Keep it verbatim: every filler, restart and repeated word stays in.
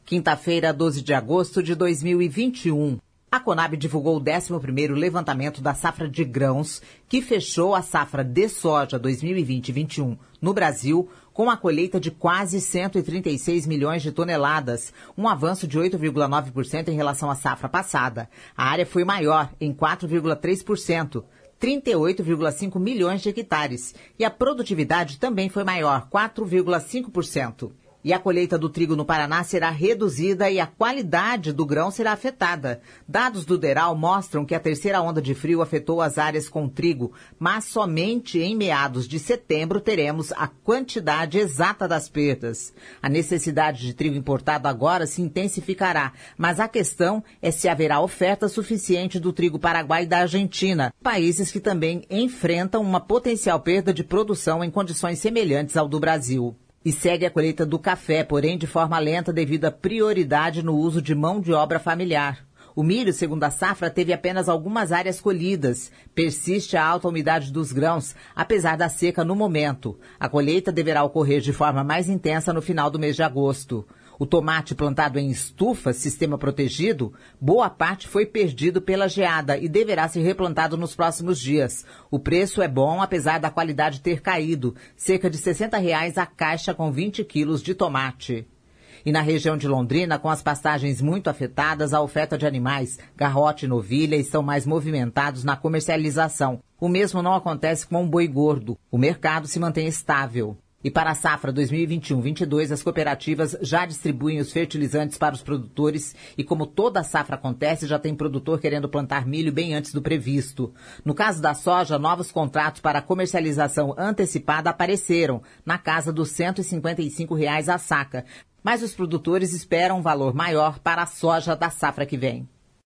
Quinta-feira, doze de agosto de dois mil e vinte e um. A Conab divulgou o décimo primeiro levantamento da safra de grãos, que fechou a safra de soja dois mil e vinte e vinte e um no Brasil, com a colheita de quase cento e trinta e seis milhões de toneladas, um avanço de oito vírgula nove por cento em relação à safra passada. A área foi maior, em quatro vírgula três por cento, trinta e oito vírgula cinco milhões de hectares, e a produtividade também foi maior, quatro vírgula cinco por cento. E a colheita do trigo no Paraná será reduzida e a qualidade do grão será afetada. Dados do DERAL mostram que a terceira onda de frio afetou as áreas com trigo, mas somente em meados de setembro teremos a quantidade exata das perdas. A necessidade de trigo importado agora se intensificará, mas a questão é se haverá oferta suficiente do trigo paraguai e da Argentina, países que também enfrentam uma potencial perda de produção em condições semelhantes ao do Brasil. E segue a colheita do café, porém de forma lenta devido à prioridade no uso de mão de obra familiar. O milho, segundo a safra, teve apenas algumas áreas colhidas. Persiste a alta umidade dos grãos, apesar da seca no momento. A colheita deverá ocorrer de forma mais intensa no final do mês de agosto. O tomate plantado em estufa, sistema protegido, boa parte foi perdido pela geada e deverá ser replantado nos próximos dias. O preço é bom, apesar da qualidade ter caído, cerca de sessenta reais a caixa com vinte quilos de tomate. E na região de Londrina, com as pastagens muito afetadas, a oferta de animais, garrote e novilha, estão mais movimentados na comercialização. O mesmo não acontece com o boi gordo. O mercado se mantém estável. E para a safra dois mil e vinte e um vinte e dois, as cooperativas já distribuem os fertilizantes para os produtores e, como toda a safra acontece, já tem produtor querendo plantar milho bem antes do previsto. No caso da soja, novos contratos para comercialização antecipada apareceram, na casa dos cento e cinquenta e cinco reais a saca. Mas os produtores esperam um valor maior para a soja da safra que vem.